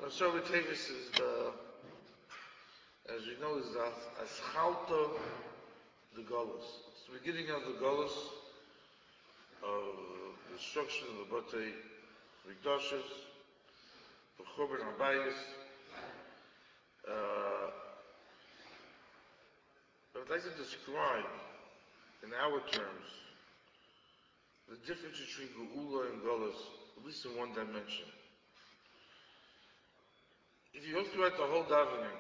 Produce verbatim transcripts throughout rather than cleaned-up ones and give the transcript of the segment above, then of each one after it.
Masor B'Tevis is the, as we know, is the Aschalta the Golos. It's the beginning of the Golos, of the destruction of the Batei Mikdashos, the Churban Habayis. Uh, I'd like to describe, in our terms, the difference between Geula and Golos, at least in one dimension. If you go throughout the whole davening,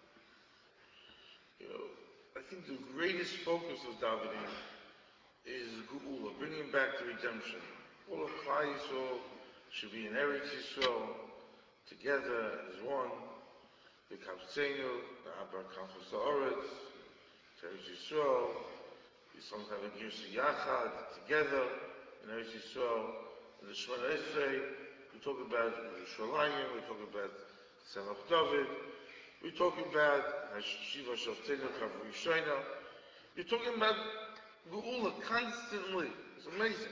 you know, I think the greatest focus of davening is Geula, bringing back the redemption. All of Klal Yisrael should be in Eretz Yisrael, together as one. The Kavtzenu, the Abba Kanchos Haaretz, Eretz Yisrael. We sometimes have a Girsa Yachad together in Eretz Yisrael. In the Shemona Esrei, we talk about Yerushalayim, we talk about Tzemach David, we talk about Hashiva Shavtenu Kavri Shaina. You're talking about Geula constantly. It's amazing.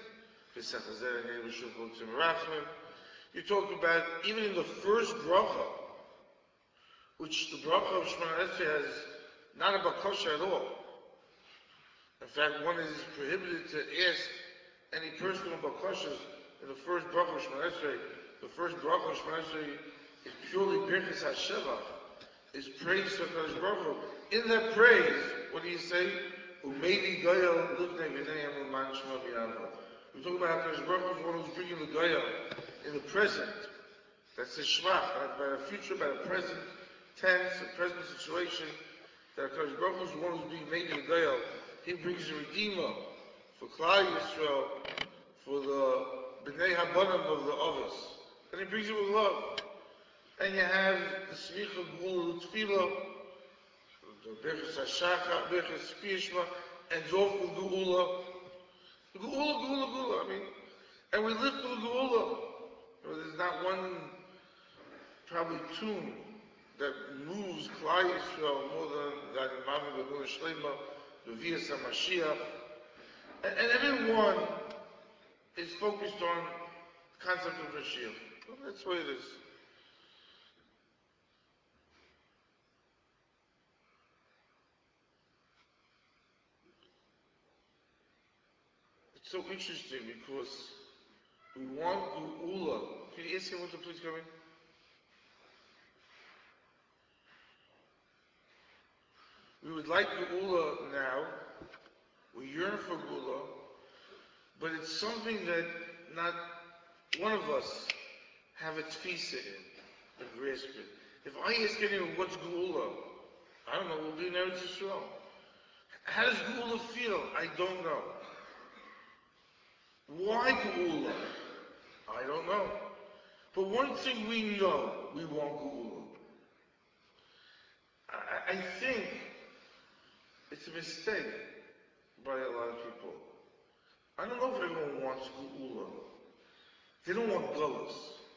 You talk about, even in the first bracha, which the bracha of Shemona Esrei has not a bakosha at all. In fact, one is prohibited to ask any personal bakoshas in the first bracha of Shemona Esrei. The first bracha of Shemona Esrei is purely birchas hashevach, is praise to HaKadosh Baruch Hu. In that praise, what do you say? Umeidi goyal livnei v'nei uman shema b'yavo. We talk about HaKadosh Baruch Hu is one who's bringing the goyal in the present. That's the shmach, about a future, about a present tense, a present situation. That HaKadosh Baruch Hu is the one who's being made in the goyal. He brings a redeemer for Klal Yisrael, for the b'nei habanim of the others, and he brings it with love. And you have the Smicha Geula Tefillah, the Birchas Hashachar, Birchas Kriyashma, and off with Geula. Geula, Geula, Geula. I mean, and we live for the Geula. You know, there's not one, probably tune that moves Klal Yisrael more than that in Mami B'Nuna Shlema, the V'yas HaMashiach. And, and everyone is focused on the concept of Mashiach. Well, that's what it is. It's so interesting because we want Geula. Can you ask him to please come in? We would like Geula now. We yearn for Geula, but it's something that not one of us have a tfisa in, a grasp it. If I ask anyone what's Geula, I don't know, we'll be in Eretz Yisrael. How does Geula feel? I don't know. Why Geula? I don't know. But one thing we know, we want Geula. I, I think it's a mistake by a lot of people. I don't know if everyone wants Geula. They don't want Golos.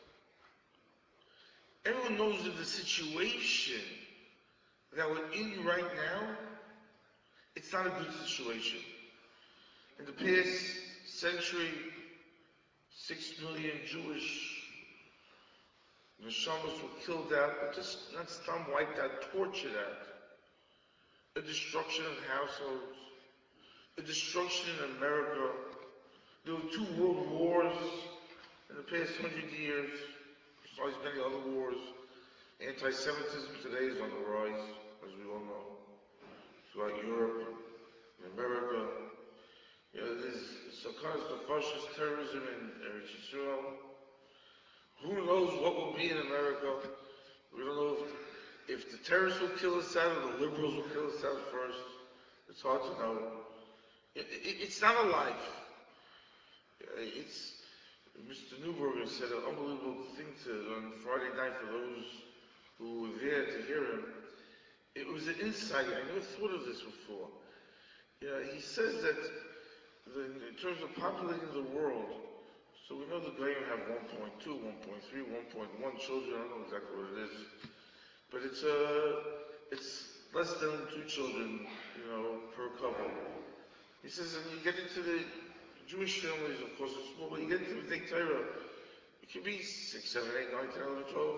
Everyone knows that the situation that we're in right now, it's not a good situation. In the past century, six million Jewish neshamas were killed out, but just not stam wiped out, tortured out. A destruction of households, a destruction in America. There were two world wars in the past hundred years, besides many other wars. Anti-Semitism today is on the rise, as we all know, throughout Europe and America. You know, there's Sakanas the fascist terrorism in Eretz Yisrael. Who knows what will be in America? We don't know if, if the terrorists will kill us out or the liberals will kill us out first. It's hard to know. It, it, it's not a life. It's, Mister Neuberger said an unbelievable thing to, on Friday night for those who were there to hear him. It was an insight. I never thought of this before. You know, he says that the, in terms of populating the world, so we know the Goyim have one point two, one point three, one point one children. I don't know exactly what it is, but it's uh, it's less than two children, you know, per couple. He says, and you get into the Jewish families, of course, it's small, but you get into the B'nai Torah, it can be six, seven, eight, nine, ten, eleven, twelve,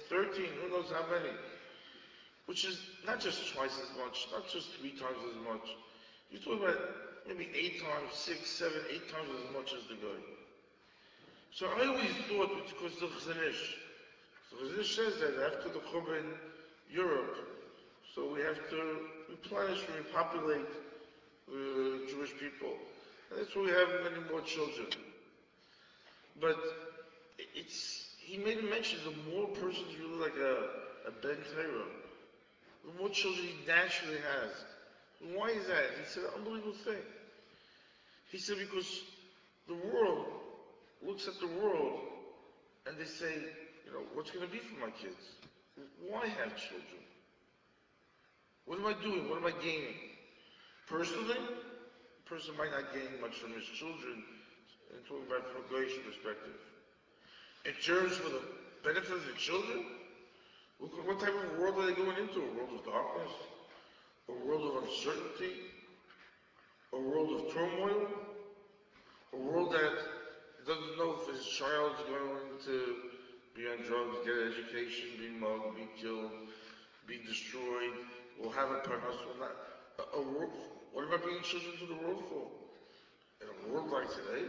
thirteen, who knows how many. Which is not just twice as much, not just three times as much. You're talking about maybe eight times, six, seven, eight times as much as the guy. So I always thought it's because of the Chazon Ish. So Chazon Ish says that after the Churban Europe, so we have to replenish and repopulate the Jewish people. And that's why we have many more children. But it's, he made a mention, the more a person's really like a, a Ben Torah, the more children he naturally has. And why is that? He said an unbelievable thing. He said because the world looks at the world and they say, you know, what's going to be for my kids? Why have children? What am I doing? What am I gaining? Personally, a person might not gain much from his children, and talking about from a gracious perspective. In terms for the benefit of the children, what type of world are they going into? A world of darkness? A world of uncertainty? A world of turmoil? A world that doesn't know if his child's going to be on drugs, get an education, be mugged, be killed, be destroyed, will have a parnas, will not. A, a world, what am I bringing children to the world for? In a world like today?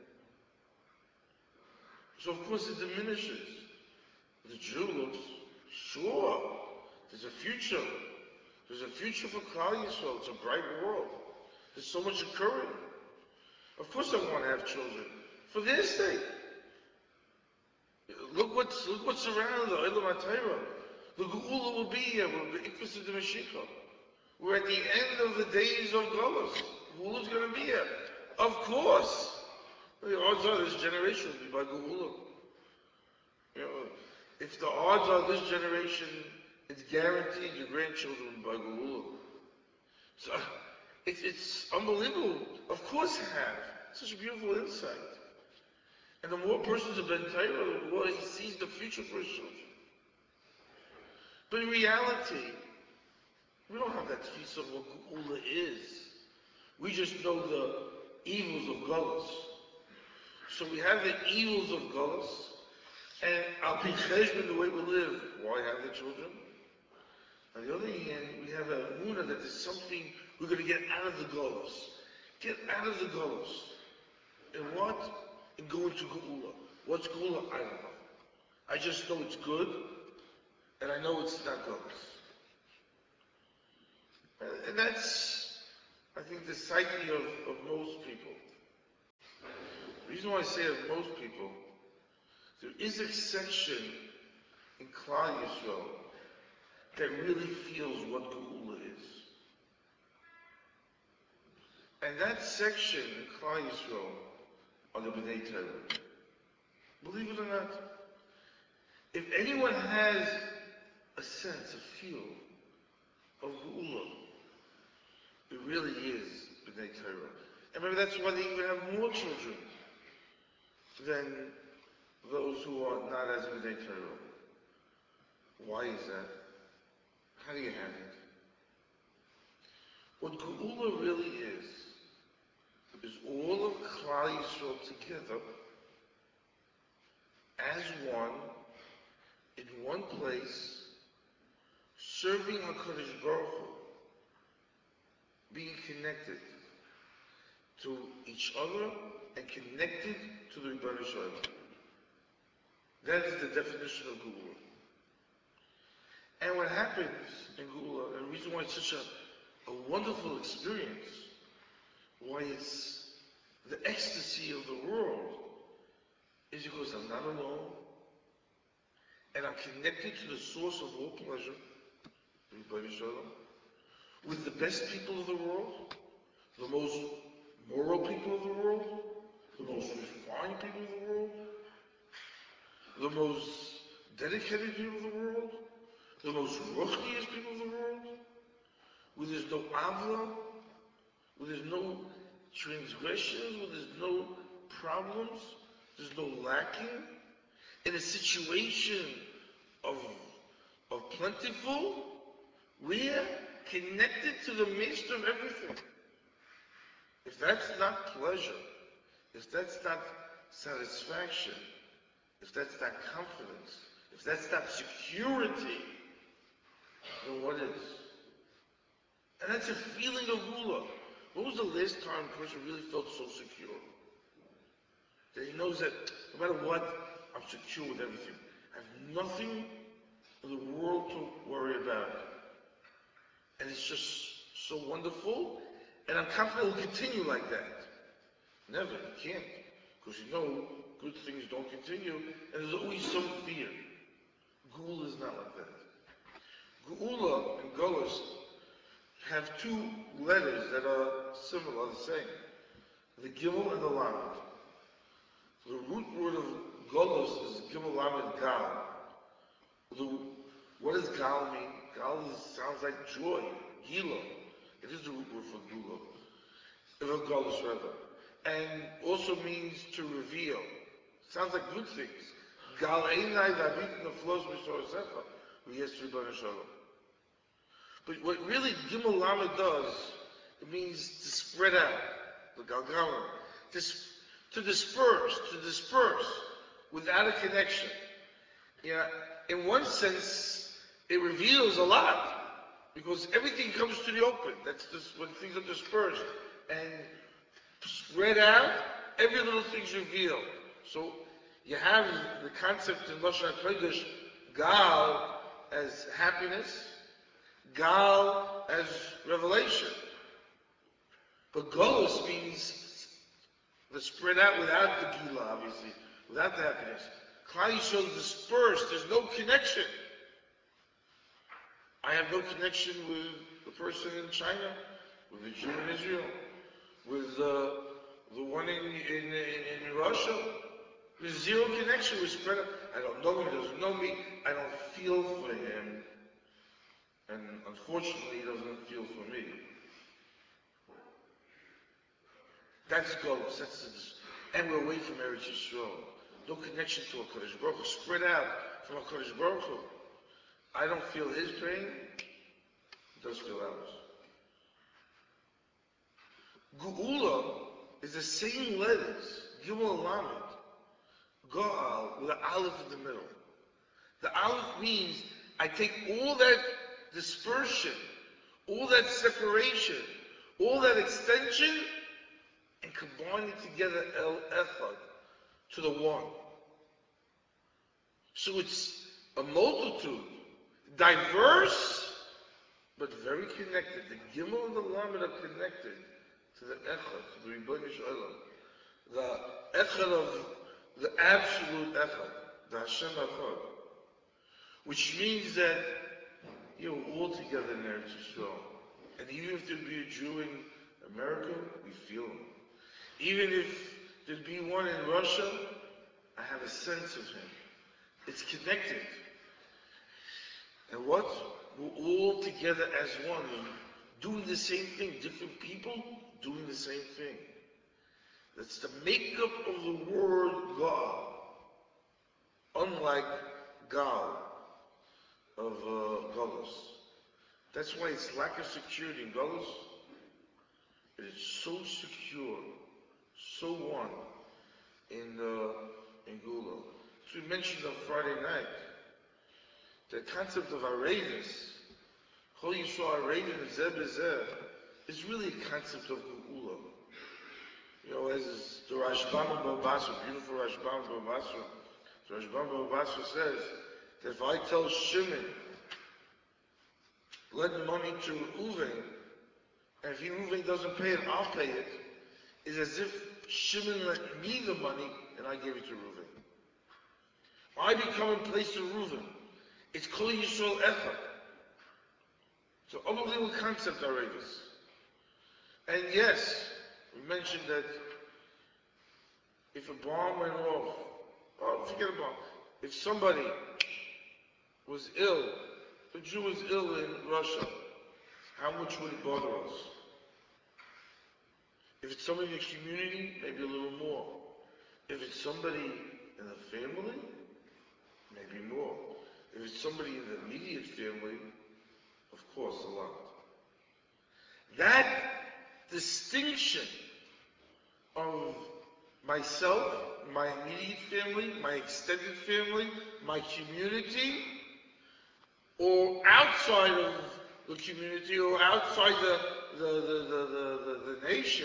So of course it diminishes. The Jew looks, sure, there's a future. There's a future for Klal Yisrael. It's a bright world. There's so much occurring. Of course I want to have children. For their sake. Look what's, look what's around the Olam HaTorah. The Geula will be here. We're the Ikvus of the Mashiach. We're at the end of the days of Golos. Geula's going to be here. Of course. The odds are this generation will be by Geula. You know, if the odds are this generation, it's guaranteed your grandchildren will be by Geula. So it's, it's unbelievable. Of course I have. Such a beautiful insight. And the more persons have been Torah, the more he sees the future for his children. But in reality, we don't have that piece of what Geula is. We just know the evils of Golos. So we have the evils of Golos, and Al Pi Cheshbon, the way we live, why have the children? On the other hand, we have a Muna that there's something we're going to get out of the Golos. Get out of the Golos. And what? And go into Geula. What's Geula? I don't know. I just know it's good, and I know it's not Golos. And, and that's, I think, the psyche of, of most people. The reason why I say of most people, there is a section in Klal Yisrael that really feels what Geula is. And that section in Klal Yisrael are the B'nai Torah. Believe it or not, if anyone has a sense, a feel of Geula, it really is B'nai Torah. And maybe that's why they even have more children than those who are not as B'nai Torah. Why is that? How do you have it? What Geula really is, is all of Klal Yisrael together as one, in one place, serving HaKadosh Baruch Hu, being connected to each other and connected to the Rebbeinu Shalom. That is the definition of Geula. And what happens in Geula, and the reason why it's such a, a wonderful experience, why it's the ecstasy of the world, is because I'm not alone, and I'm connected to the source of all pleasure, Rebbeinu Shalom, with the best people of the world, the most moral people of the world, the most refined people of the world, the most dedicated people of the world, the most ruchniest people of the world, where there's no avla, where there's no transgressions, where there's no problems, there's no lacking, in a situation of, of plentiful, we're connected to the midst of everything. If that's not pleasure, if that's not satisfaction, if that's not confidence, If that's not security, then what is? And that's a feeling of gula. When was the last time a person really felt so secure? That he knows that no matter what, I'm secure with everything. I have nothing in the world to worry about. And it's just so wonderful. And I'm confident it will continue like that. Never. You can't. Because you know good things don't continue. And there's always some fear. Gula is not like that. Geula and Golos have two letters that are similar, the same. The Gimel and the Lamed. The root word of Golos is Gimel Lamed Gal. The, what does Gal mean? Gal is, sounds like joy, Gila. It is the root word for Gula. For Golos, rather. And also means to reveal. Sounds like good things. Gal Einai David Naflos Misorasecha. Yes, Rebbeinu Shalom. But what really Gimel Lamed does, it means to spread out, the Galgalim, to, to disperse, to disperse, without a connection. Yeah, in one sense, it reveals a lot, because everything comes to the open. That's just when things are dispersed and spread out, every little thing's revealed. So you have the concept in Lashon HaKodesh, Gal as happiness, Gal as revelation. But Golos means the spread out without the Gila, obviously, without the happiness. Klal Yisrael is dispersed, there's no connection. I have no connection with the person in China, with the Jew in Israel, with uh, the one in, in, in, in Russia. There's zero connection. We're spread out. I don't know him, he doesn't know me, I don't feel for him. And unfortunately, he doesn't feel for me. That's Golos. That's the, and we're away from Eretz Yisrael. No connection to HaKadosh Baruch Hu. Spread out from HaKadosh Baruch Hu. I don't feel his pain. He does feel ours. Geula is the same letters, Gimel Lamed, Go'al, with an aleph in the middle. The aleph means I take all that dispersion, all that separation, all that extension, and combine it together, El Echad, to the one. So it's a multitude, diverse, but very connected. The Gimel and the Lamed are connected to the Echad, to the Rebbeinu Shalom. The Echad of the absolute Echad, the Hashem Echad. Which means that you're all together in Eretz Yisrael. And even if there'd be a Jew in America, we feel him. Even if there'd be one in Russia, I have a sense of him. It's connected. And what? We're all together as one, doing the same thing. Different people doing the same thing. That's the makeup of the word God. Unlike Gal of uh, Golos. That's why it's lack of security in Golos. It is so secure, so one in uh, in Gula. So we mentioned on Friday night, the concept of Aredus, Chol Yisrael Aredus Zeh B'Zeh, is really a concept of Gula. You know, as the Rashbam and Baba Basra, beautiful Rashbam and Baba Basra, the Rashbam and Baba Basra says that if I tell Shimon, lend money to Reuven, and if he Reuven doesn't pay it, I'll pay it, is as if Shimon lent me the money and I gave it to Reuven. I become in place of Reuven. It's Kol Yisrael Echad. It's an unbelievable concept, Aredus. And yes, we mentioned that if a bomb went off, oh, forget a bomb. If somebody was ill, a Jew was ill in Russia, how much would it bother us? If it's somebody in the community, maybe a little more. If it's somebody in the family, maybe more. If it's somebody in the immediate family, of course, a lot. That distinction of myself, my immediate family, my extended family, my community, or outside of the community, or outside the, the, the, the, the, the, the nation,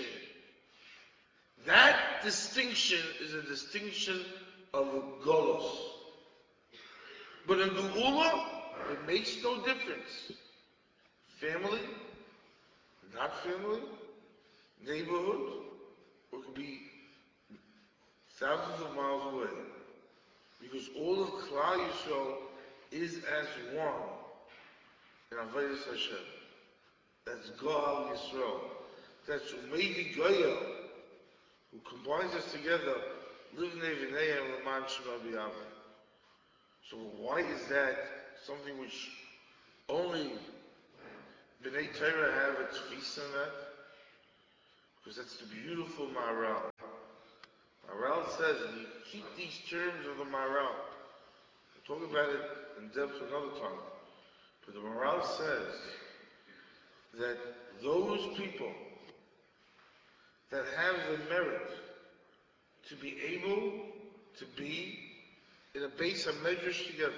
that distinction is a distinction of Golos. But in Geula, it makes no difference. Family, not family, neighborhood, or it could be thousands of miles away. Because all of Klal Yisrael is as one in Avodas Hashem. That's Goal Yisrael. That's Umeidi Goyel, who combines us together, Livnei V'neihem L'man Shema B'Yavim. So why is that something which only B'nai Torah have a tefisa on that? Because that's the beautiful Maharal. Maharal says, and you keep these terms of the Maharal. We'll talk about it in depth another time. But the Maharal says that those people that have the merit to be able to be in a base of medrash together,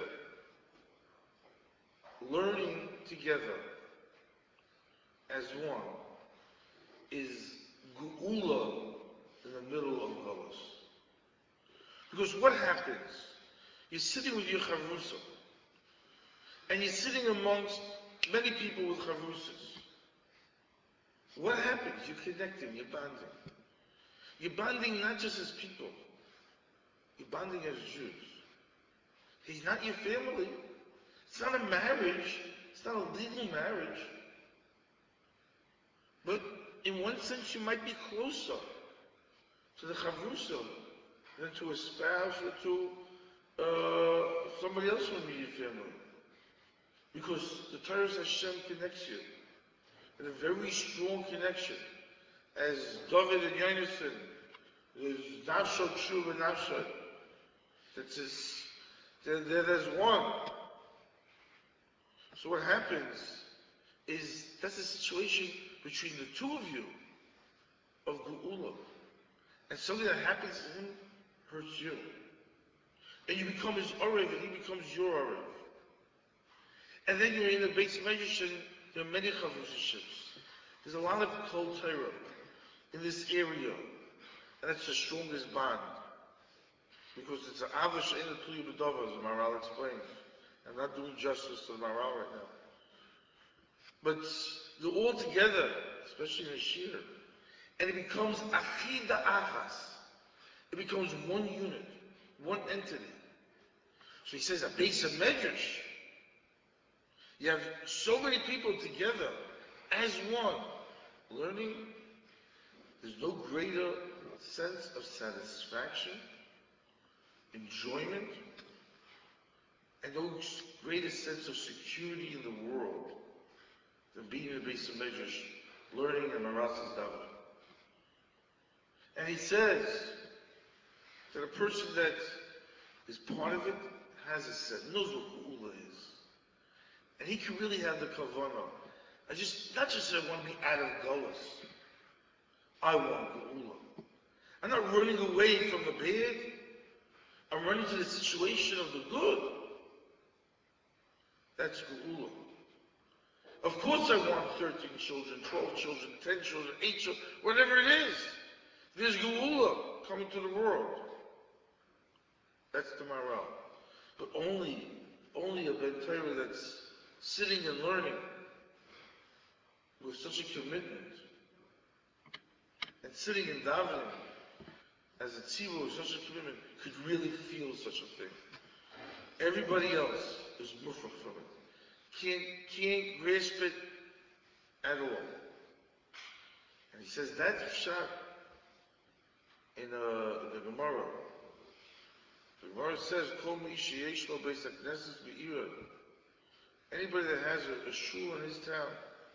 learning together as one, is Geula in the middle of Golos. Because what happens? You're sitting with your Chavrusa, and you're sitting amongst many people with Chavrusas. What happens? You're connecting, you're bonding. You're bonding not just as people, you're bonding as Jews. He's not your family. It's not a marriage. It's not a legal marriage. But in one sense, you might be closer to the Chavrusa than to a spouse or to uh, somebody else from your family. Because the Torah Hashem connects you. And a very strong connection. As David and Yonason, there's Nafsho Tshuva and Nafsho. That's his, they're, they're as one. So what happens is that's a situation between the two of you of Geula. And something that happens to him hurts you. And you become his Orev and he becomes your Orev. And then you're in the base medrash and there are many chavruships. There's a lot of Kol Torah in this area. And that's the strongest bond. Because it's an Avash in the Tuli B'Dova, as the Maharal explains. I'm not doing justice to the Maharal right now. But they're all together, especially in the Shir. And it becomes Achida Achas. It becomes one unit, one entity. So he says a base of medrash. You have so many people together as one, learning. There's no greater sense of satisfaction, enjoyment, and no greater sense of security in the world than being in the base of medrash, learning and Marasas Davar. And he says that a person that is part of it has a sense, knows what Geula is. And he can really have the kavanah. I just, not just that I want to be out of Golos. I want Geula. I'm not running away from the bad. I'm running to the situation of the good. That's Geula. Of course I want thirteen children, twelve children, ten children, eight children, whatever it is. There's Geula coming to the world. That's the Maharal. But only, only a Ben Torah that's sitting and learning with such a commitment and sitting and davening as a tzibur with such a commitment could really feel such a thing. Everybody else is mufak from it. Can't, can't grasp it at all. And he says that's shot in uh, the Gemara. The Gemara says, Kol mi sheyesh lo beis hakneses be'ira. Anybody that has a, a shul in his town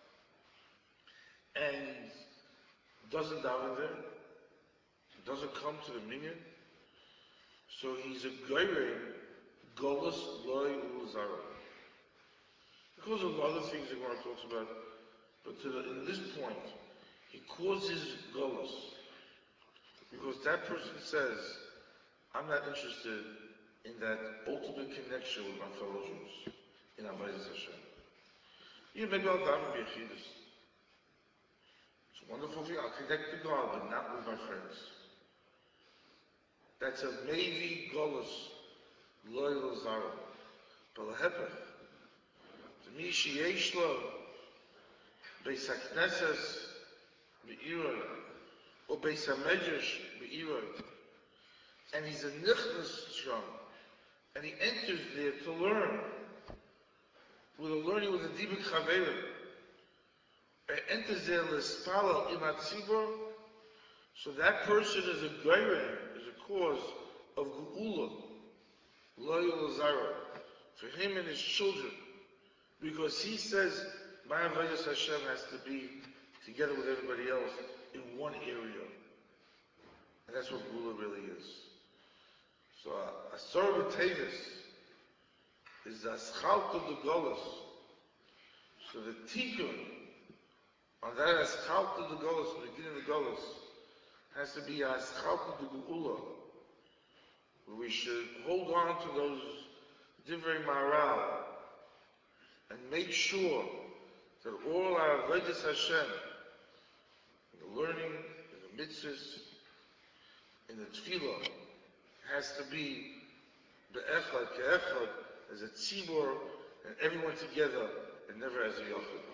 and doesn't daven there, doesn't come to the minyan, so he's a goyrei, golus loy ulazara. Because of other things the Gemara talks about, but to the, in this point, he causes golus. Because that person says, I'm not interested in that ultimate connection with my fellow Jews in Avodas Hashem. Yeah, maybe I'll daven b'yechidus. It's a wonderful thing. I'll connect to God, but not with my friends. That's a maybe golus loyal zara. But lahepech, the mi sheyesh lo beis hakneses be'iroi or beis hamedrash be'iroi, and he's a nichnas sham, and he enters there to learn, with a learning with a dibuk chaverim. He enters there l'spalal imat tzibur, so that person is a geiren, is a cause of geula, loyal zara, for him and his children, because he says my avodas Hashem has to be together with everybody else in one area, and that's what geula really is. So a sorrow b'tevis is the aschalta de golus. So the tikkun on that aschalta de golus, the beginning of the golus, has to be aschalta de geula. We should hold on to those divrei maral and make sure that all our avodas Hashem, the learning, in the mitzvahs, in the tefillah, has to be be'echad, ke'echad, as a tzibur, and everyone together, and never as a yochid.